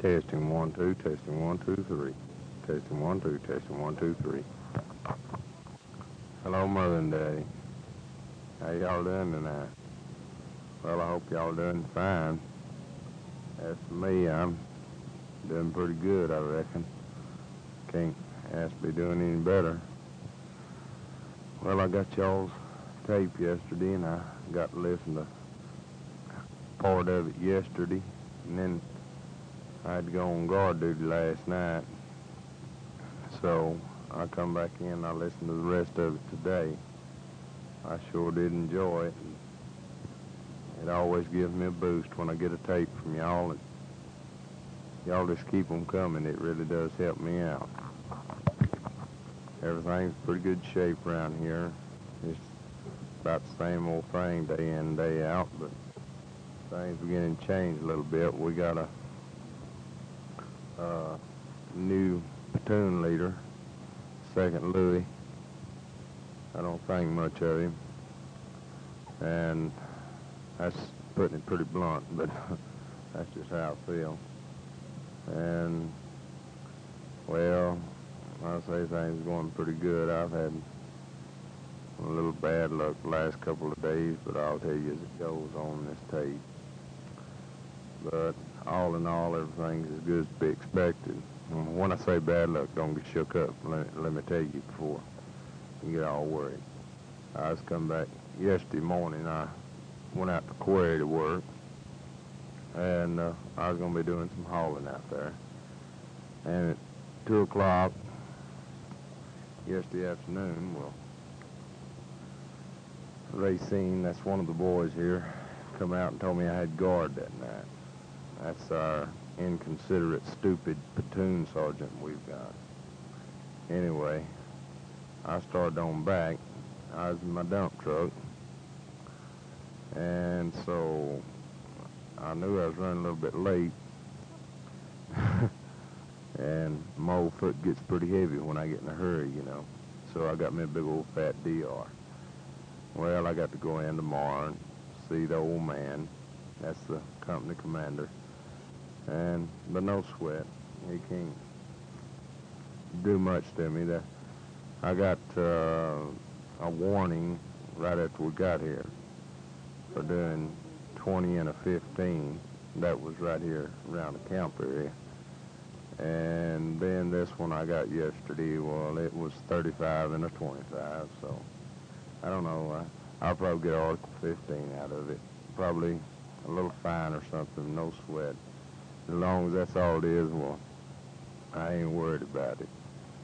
Testing 1 2, testing 1 2 3. Testing 1 2, testing 1 2 3. Hello, Mother and Daddy. How y'all doing tonight? Well, I hope y'all doing fine. As for me, I'm doing pretty good, I reckon. Can't ask me doing any better. Well, I got y'all's tape yesterday, and I got to listen to part of it yesterday, and then I had to go on guard duty last night. So I come back in, I listened to the rest of it today. I sure did enjoy it. It always gives me a boost when I get a tape from y'all, and y'all just keep them coming. It really does help me out. Everything's pretty good shape around here. It's about the same old thing day in, day out, but things beginning to change a little bit. We got a new platoon leader, Second Louis. I don't think much of him, and that's putting it pretty blunt, but that's just how I feel. And, well, I say things are going pretty good. I've had a little bad luck the last couple of days, but I'll tell you as it goes on this tape. But all in all, everything's as good as to be expected. When I say bad luck, don't get shook up. Let me tell you before you get all worried. I was coming back yesterday morning. I went out to quarry to work, and I was going to be doing some hauling out there. And at 2 o'clock yesterday afternoon, well, Racine, that's one of the boys here, come out and told me I had guard that night. That's our inconsiderate, stupid platoon sergeant we've got. Anyway, I started on back. I was in my dump truck, and so I knew I was running a little bit late. And my old foot gets pretty heavy when I get in a hurry, you know. So I got me a big old fat DR. Well, I got to go in tomorrow and see the old man. That's the company commander. But no sweat. He can't do much to me. I got a warning right after we got here for doing 20 and a 15. That was right here around the camp area. And then this one I got yesterday, well, it was 35 and a 25, so I don't know. I'll probably get Article 15 out of it. Probably a little fine or something, no sweat. As long as that's all it is, well, I ain't worried about it.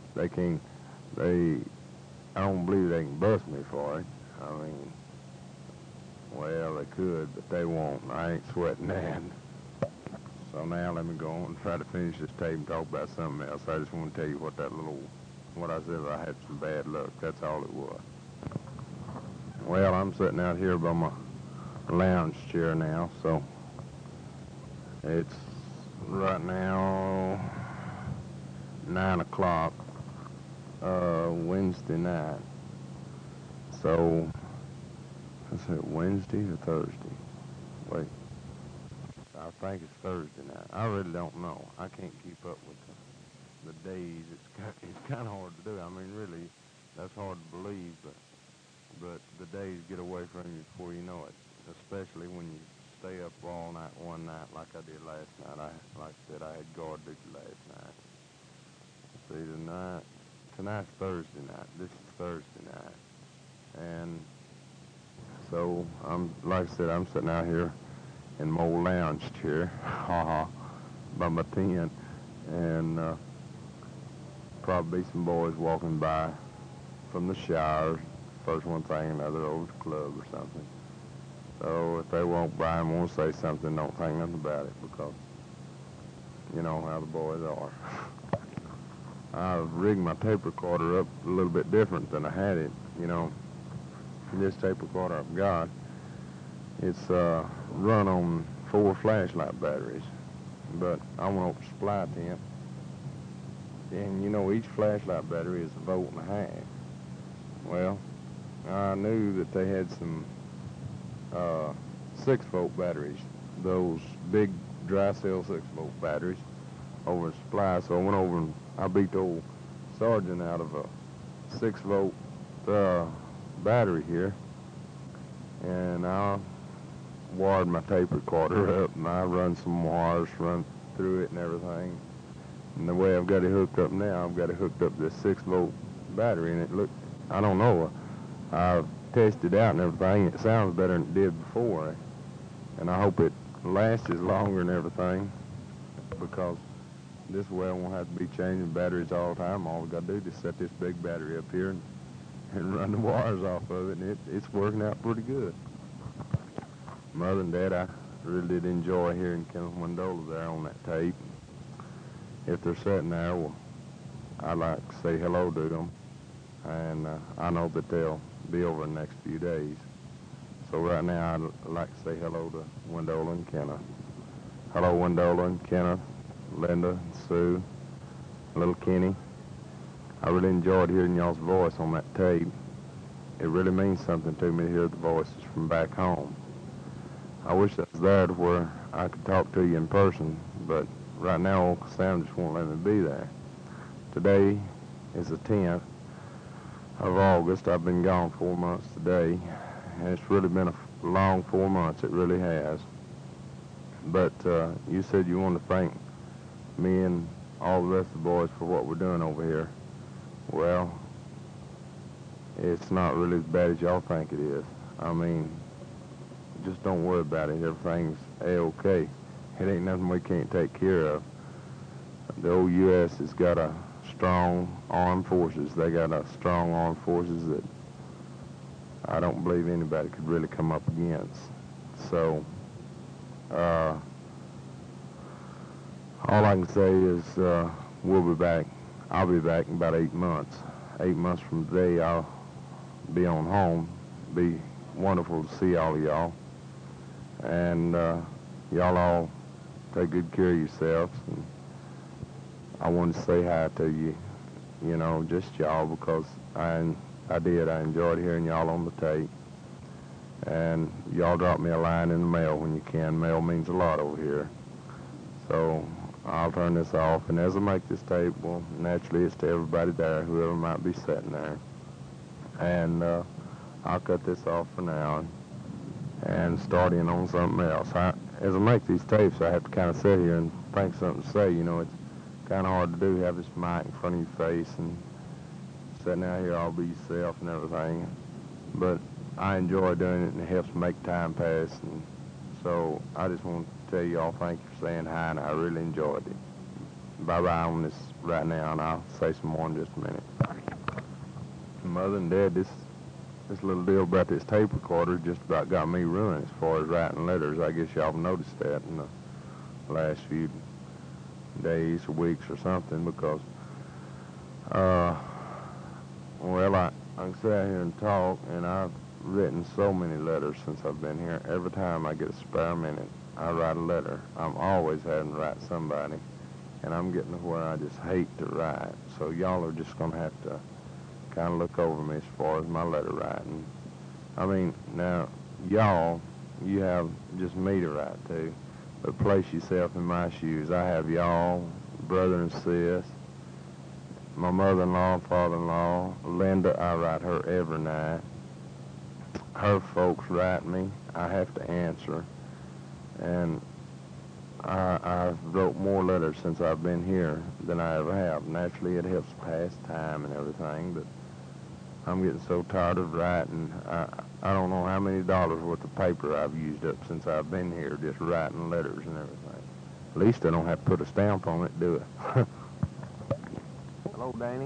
I don't believe they can bust me for it. I mean, well, they could, but they won't. I ain't sweating that. So now let me go on and try to finish this tape and talk about something else. I just want to tell you what I said, I had some bad luck. That's all it was. Well, I'm sitting out here by my lounge chair now, so it's right now 9 o'clock, Wednesday night. So, is it Wednesday or Thursday? Wait. I think it's Thursday night. I really don't know. I can't keep up with the days. It's kind of hard to do. I mean, really, that's hard to believe, but the days get away from you before you know it, especially when you stay up all night one night like I did last night. Like I said, I had guard duty last night. See, tonight's Thursday night. This is Thursday night. And so, like I said, I'm sitting out here in my old lounge chair, by my tent, and probably some boys walking by from the shower, first one thing, another over the club or something. So if they walk by and want to say something, don't think nothing about it, because you know how the boys are. I've rigged my tape recorder up a little bit different than I had it, you know. This tape recorder I've got, it's run on 4 flashlight batteries, but I went up to supply tent, and you know each flashlight battery is 1.5 volts. Well, I knew that they had some 6-volt batteries, those big dry cell 6-volt batteries, over in supply, so I went over and I beat the old Sergeant out of a 6-volt battery here, and I wired my tape recorder up, and I run some wires, run through it and everything. And the way I've got it hooked up now, I've got it hooked up to this 6-volt battery, and it looked, I don't know, I've tested it out and everything. It sounds better than it did before, and I hope it lasts longer and everything, because this way I won't have to be changing batteries all the time. All we got to do is just set this big battery up here and run the wires off of it, and it's working out pretty good. Mother and Dad, I really did enjoy hearing Kenneth Wendola there on that tape. If they're sitting there, well, I'd like to say hello to them, and I know that they'll be over the next few days. So right now, I'd like to say hello to Wendola and Kenneth. Hello, Wendola and Kenneth, Linda and Sue, little Kenny. I really enjoyed hearing y'all's voice on that tape. It really means something to me to hear the voices from back home. I wish I was there to where I could talk to you in person, but right now Uncle Sam just won't let me be there. Today is the 10th of August. I've been gone 4 months today, and it's really been a long 4 months. It really has. But you said you wanted to thank me and all the rest of the boys for what we're doing over here. Well, it's not really as bad as y'all think it is. I mean, just don't worry about it. Everything's A-okay. It ain't nothing we can't take care of. The old U.S. has got a strong armed forces. They got a strong armed forces that I don't believe anybody could really come up against. So, all I can say is we'll be back. I'll be back in about 8 months. 8 months from today, I'll be on home. Be wonderful to see all of y'all. And y'all all take good care of yourselves. And I wanted to say hi to you, you know, just y'all, because I enjoyed hearing y'all on the tape. And y'all drop me a line in the mail when you can. Mail means a lot over here. So I'll turn this off, and as I make this tape, well, naturally it's to everybody there, whoever might be sitting there. And I'll cut this off for now and start in on something else. As I make these tapes, I have to kind of sit here and think something to say. You know, it's kind of hard to do, have this mic in front of your face and sitting out here all by yourself and everything. But I enjoy doing it, and it helps make time pass. And so I just want to tell you all thank you for saying hi, and I really enjoyed it. Bye-bye on this right now, and I'll say some more in just a minute. Mother and Dad, this little deal about this tape recorder just about got me ruined as far as writing letters. I guess y'all have noticed that in the last few days or weeks or something, because, well, I can sit out here and talk, and I've written so many letters since I've been here. Every time I get a spare minute, I write a letter. I'm always having to write somebody, and I'm getting to where I just hate to write. So y'all are just going to have to kind of look over me as far as my letter writing. I mean, now, y'all, you have just me to write to, but place yourself in my shoes. I have y'all, brother and sis, my mother-in-law, father-in-law, Linda, I write her every night. Her folks write me. I have to answer. And I've wrote more letters since I've been here than I ever have. Naturally, it helps pass time and everything, but I'm getting so tired of writing. I don't know how many dollars worth of paper I've used up since I've been here, just writing letters and everything. At least I don't have to put a stamp on it, do I? Hello, Danny.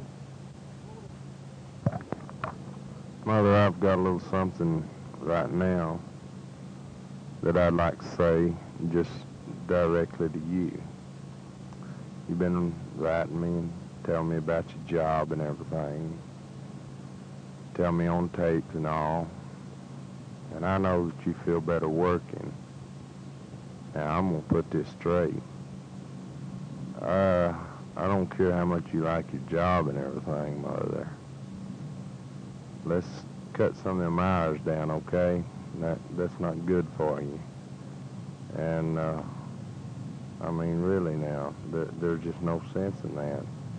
Mother, I've got a little something right now that I'd like to say just directly to you. You've been writing me and telling me about your job and everything. Tell me on tapes and all. And I know that you feel better working. Now, I'm going to put this straight. I don't care how much you like your job and everything, Mother. Let's cut some of them hours down, okay? That's not good for you. And I mean, really now, there's just no sense in that.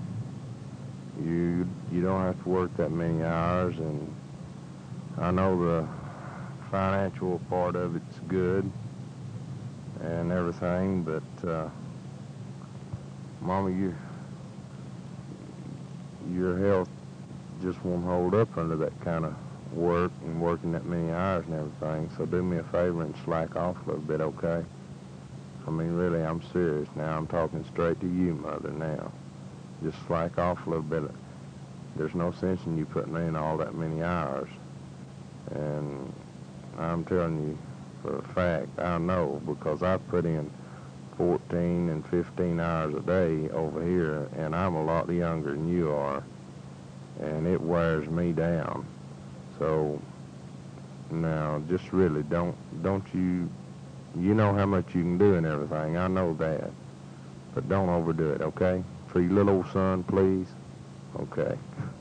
You don't have to work that many hours, and I know the financial part of it's good and everything, but Mama, your health just won't hold up under that kind of work and working that many hours and everything. So do me a favor and slack off a little bit, okay? I mean, really, I'm serious now. I'm talking straight to you, Mother, now. Just slack off a little bit. There's no sense in you putting in all that many hours. And I'm telling you for a fact, I know, because I put in 14 and 15 hours a day over here, and I'm a lot younger than you are, and it wears me down. So now, just really don't you know how much you can do and everything. I know that, but don't overdo it, okay? For your little old son, please. Okay.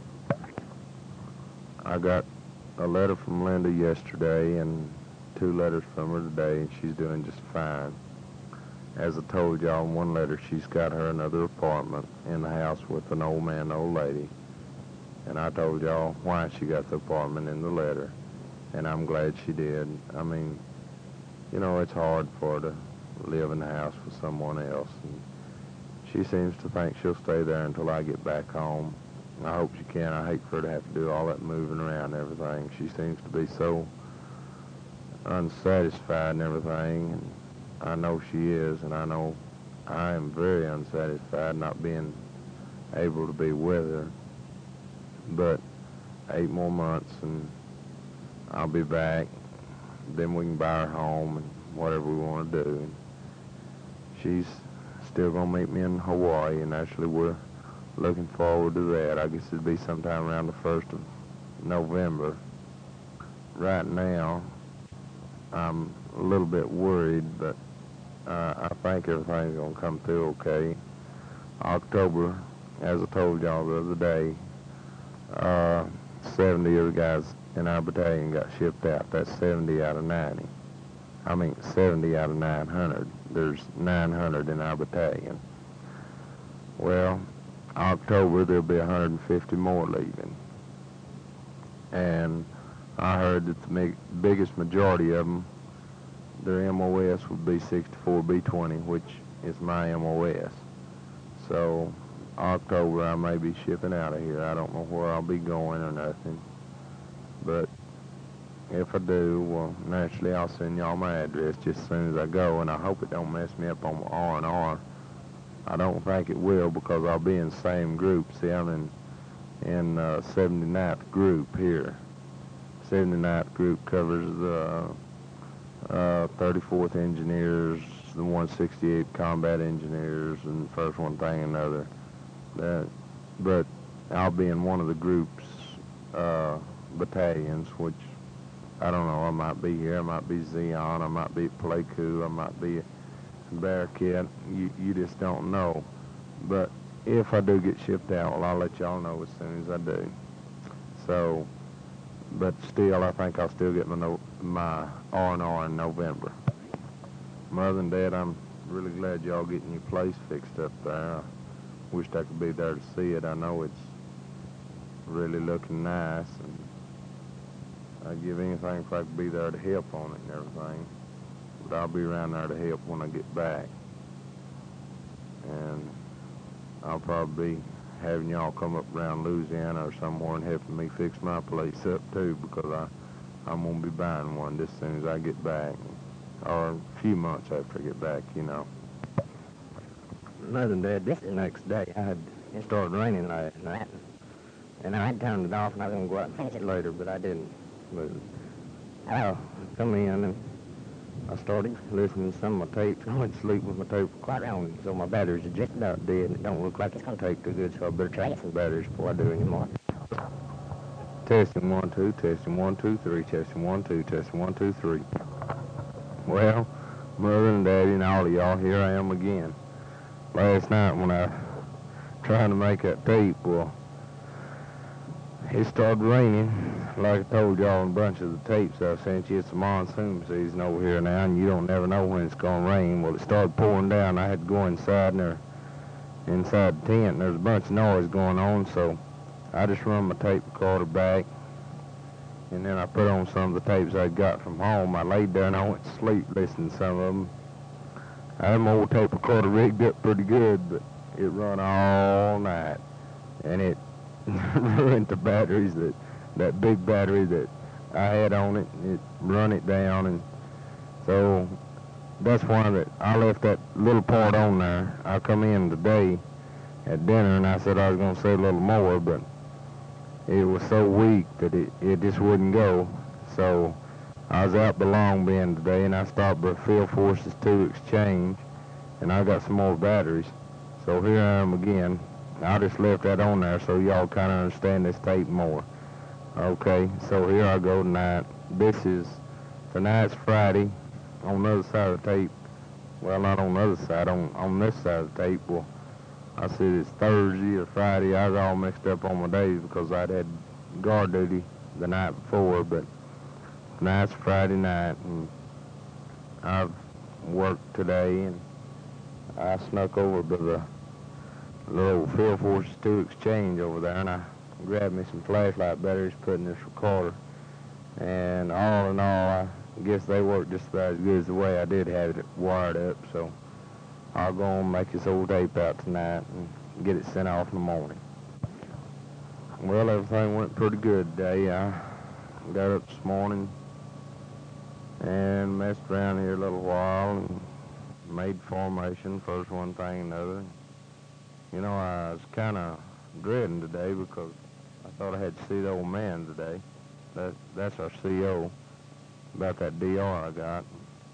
I got a letter from Linda yesterday and 2 letters from her today, and she's doing just fine. As I told y'all in one letter, she's got her another apartment in the house with an old man and old lady. And I told y'all why she got the apartment in the letter, and I'm glad she did. I mean, you know, it's hard for her to live in the house with someone else, and she seems to think she'll stay there until I get back home. I hope she can. I hate for her to have to do all that moving around and everything. She seems to be so unsatisfied and everything, and I know she is, and I know I am very unsatisfied not being able to be with her. But 8 more months and I'll be back. Then we can buy her home and whatever we want to do. She's still going to meet me in Hawaii, and actually we're looking forward to that. I guess it'll be sometime around the 1st of November. Right now, I'm a little bit worried, but I think everything's going to come through okay. October, as I told y'all the other day, 70 of the guys in our battalion got shipped out. That's 70 out of 90. I mean, 70 out of 900. There's 900 in our battalion. Well, October, there'll be 150 more leaving. And I heard that the biggest majority of them, their MOS would be 64B20, which is my MOS. So October, I may be shipping out of here. I don't know where I'll be going or nothing. But if I do, well, naturally, I'll send y'all my address just as soon as I go, and I hope it don't mess me up on my R&R. I don't think it will, because I'll be in the same group. See, I'm in 79th group here. 79th group covers the 34th Engineers, the 168th Combat Engineers, and the 1st one thing and another. But I'll be in one of the group's battalions, which I don't know. I might be here, I might be Zion, I might be Pleiku, I might be Bearcat. You just don't know. But if I do get shipped out, well, I'll let y'all know as soon as I do. So, but still, I think I'll still get my R&R in November. Mother and Dad, I'm really glad y'all getting your place fixed up there. I wished I could be there to see it. I know it's really looking nice, and I'd give anything if I could be there to help on it and everything. But I'll be around there to help when I get back. And I'll probably be having y'all come up around Louisiana or somewhere and helping me fix my place up too, because I'm going to be buying one just as soon as I get back. Or a few months after I get back, you know. Mother and Dad, this is the next day. It started raining last night, and I had turned it off, and I was going to go out and finish it later, but I didn't. But I come in, and I started listening to some of my tapes. I went to sleep with my tape quite on, so my batteries are just about dead, and it don't look like it's going to take too good, so I better try to get some batteries before I do anymore. Testing 1, 2, testing 1, 2, 3, testing 1, 2, testing 1, 2, 3. Well, Mother and Daddy and all of y'all, here I am again. Last night when I trying to make that tape, well, It started raining, like I told y'all in a bunch of the tapes I sent you. It's the monsoon season over here now, and you don't never know when it's gonna rain. Well, it started pouring down. I had to go inside, inside the tent, and there's a bunch of noise going on, so I just run my tape recorder back, and then I put on some of the tapes I got from home. I laid there and I went to sleep listening to some of them. I had my old tape recorder rigged up pretty good, but it run all night, and it ruined the batteries, that big battery that I had on it. It run it down, and so that's why that I left that little part on there. I come in today at dinner, and I said I was going to say a little more, but it was so weak that it just wouldn't go. So I was out by Long Bend today, and I stopped by Field Forces 2 Exchange, and I got some more batteries. So here I am again. I just left that on there so y'all kind of understand this tape more. Okay, so here I go tonight. Tonight's Friday. On the other side of the tape, well, not on the other side, on this side of the tape, well, I said it's Thursday or Friday. I was all mixed up on my days because I'd had guard duty the night before, but tonight's Friday night, and I've worked today, and I snuck over to the little Field Forces 2 Exchange over there, and I grabbed me some flashlight batteries, put in this recorder, and all in all, I guess they work just about as good as the way I did have it wired up, so I'll go and make this old tape out tonight and get it sent off in the morning. Well, everything went pretty good today. I got up this morning and messed around here a little while and made formation, first one thing another. You know, I was kind of dreading today because I thought I had to see the old man today. That's our CO, about that DR I got.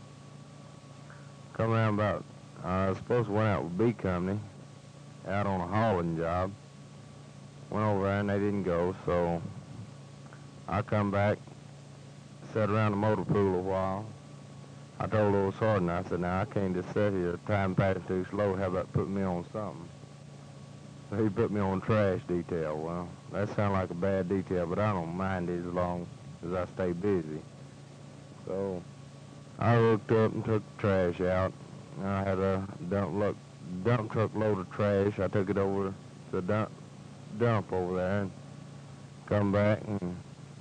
Come around about, I was supposed to went out with B Company, out on a hauling job. Went over there and they didn't go, so I come back, sat around the motor pool a while. I told old Sergeant, I said, now I can't just sit here, time passing too slow, how about putting me on something? So he put me on trash detail. Well, that sounds like a bad detail, but I don't mind it as long as I stay busy. So I hooked up and took the trash out. I had a dump truck load of trash. I took it over to the dump over there and come back and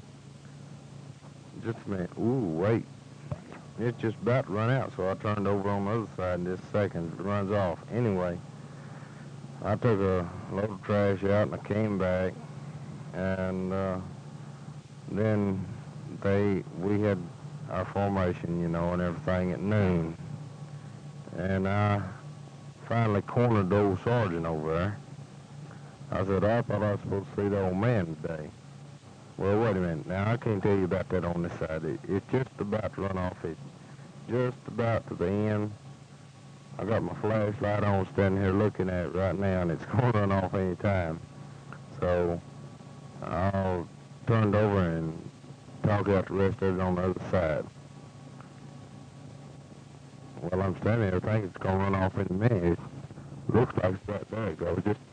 just a minute. Ooh, wait. It's just about to run out, so I turned over on the other side in just a second. It runs off. Anyway, I took a load of trash out and I came back, and then we had our formation, you know, and everything at noon. And I finally cornered the old sergeant over there. I said, I thought I was supposed to see the old man today. Well, wait a minute. Now, I can't tell you about that on this side. It's just about to run off. It's just about to the end. I got my flashlight on, standing here looking at it right now, and it's going to run off any time. So I'll turn it over and talk out the rest of it on the other side. Well, I'm standing there thinking it's going to run off in a minute. It looks like it's right there. It goes. Just